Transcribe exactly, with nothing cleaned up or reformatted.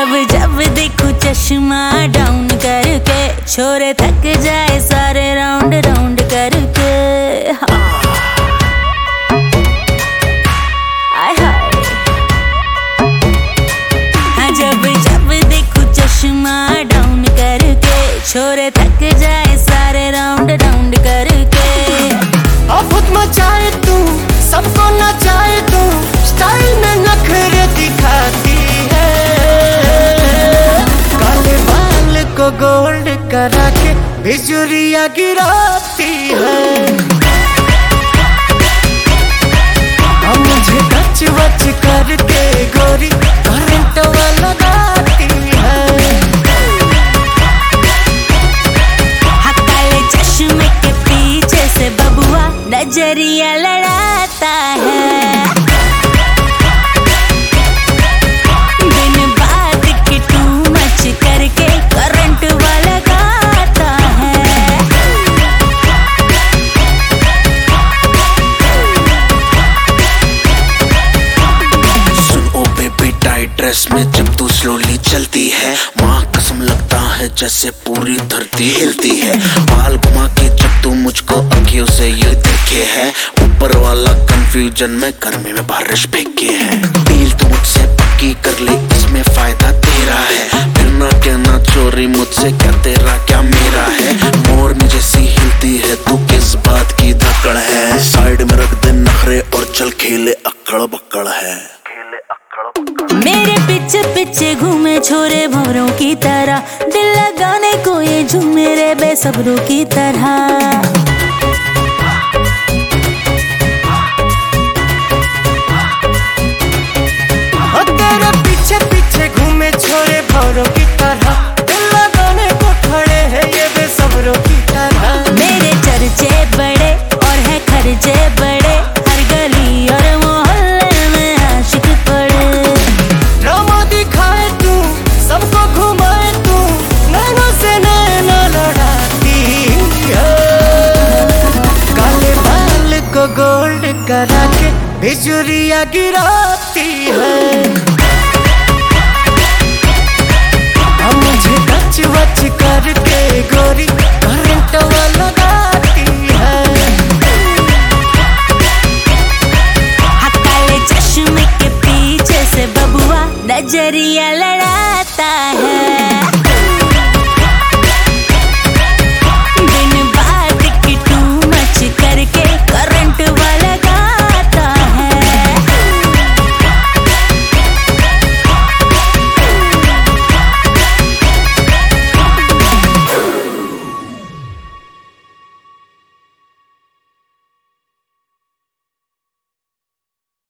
जब जब देखूं चश्मा डाउन करके, छोरे थक जाए सारे राउंड राउंड करके। हाँ। आय हाय। हाँ जब जब देखूं चश्मा डाउन करके, छोरे थक जाए सारे राउंड राउंड करके। आफत मचाए तू, सबको नचाए तू, स्टाइल में नखरे दिखाती है। काले बाल को गोल्ड करा के बिजुरिया गिराती है। अब मुझे गच वच करके गोरी करंट लगाती है। हाँ काले चश्मे के पीछे से बबुआ नजरिया लड़ाता है। दिन बाद की टू मच करके करंट वाला गाता है। सुन ओ बेबी टाइट ड्रेस में जब तू स्लोली चलती है, माँ कसम लगता है जैसे पूरी धरती हिलती है। बाल घुमा के जब तू मुझको अखियों से ये देखे है, ऊपर वाला कंफ्यूजन में गर्मी में बारिश फेंके है। डील तू मुझसे पक्की कर ले, इसमें फायदा तेरा है। फिर ना कहना चोरी मुझसे, क्या तेरा क्या मेरा है। मोरनी जैसी हिलती है तू, किस बात की धकड़ है। साइड में रख दे नखरे और चल खेले अक्कड़ बक्कड़ है। मेरे पीछे पीछे घूमे छोरे भंवरों की तरह, दिल लगाने को ये झूमे रे बेसब्रों की तरह।